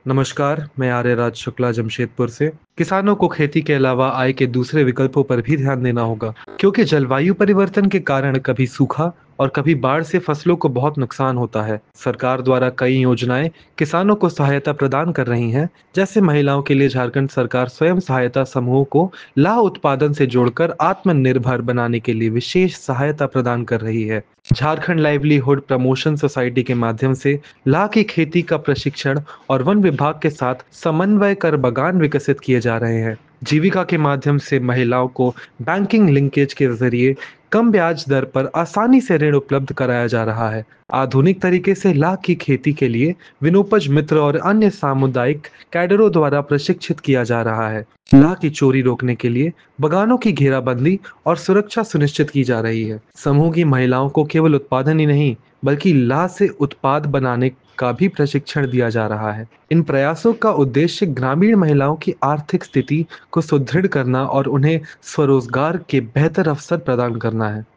नमस्कार, मैं आर्यराज शुक्ला जमशेदपुर से। किसानों को खेती के अलावा आय के दूसरे विकल्पों पर भी ध्यान देना होगा, क्योंकि जलवायु परिवर्तन के कारण कभी सूखा और कभी बाढ़ से फसलों को बहुत नुकसान होता है। सरकार द्वारा कई योजनाएं किसानों को सहायता प्रदान कर रही हैं, जैसे महिलाओं के लिए झारखंड सरकार स्वयं सहायता समूह को लाह उत्पादन से जोड़कर आत्मनिर्भर बनाने के लिए विशेष सहायता प्रदान कर रही है। झारखंड लाइवलीहुड प्रमोशन सोसाइटी के माध्यम से लाह की खेती का प्रशिक्षण और वन विभाग के साथ समन्वय कर बागान विकसित किए जा रहे हैं। जीविका के माध्यम से महिलाओं को बैंकिंग लिंकेज के जरिए कम ब्याज दर पर आसानी से ऋण उपलब्ध कराया जा रहा है। आधुनिक तरीके से लाख की खेती के लिए विनोपज मित्र और अन्य सामुदायिक कैडरों द्वारा प्रशिक्षित किया जा रहा है। लाख की चोरी रोकने के लिए बगानों की घेराबंदी और सुरक्षा सुनिश्चित की जा रही है। समूह की महिलाओं को केवल उत्पादन ही नहीं, बल्कि लाह से उत्पाद बनाने का भी प्रशिक्षण दिया जा रहा है। इन प्रयासों का उद्देश्य ग्रामीण महिलाओं की आर्थिक स्थिति को सुदृढ़ करना और उन्हें स्वरोजगार के बेहतर अवसर प्रदान करना है।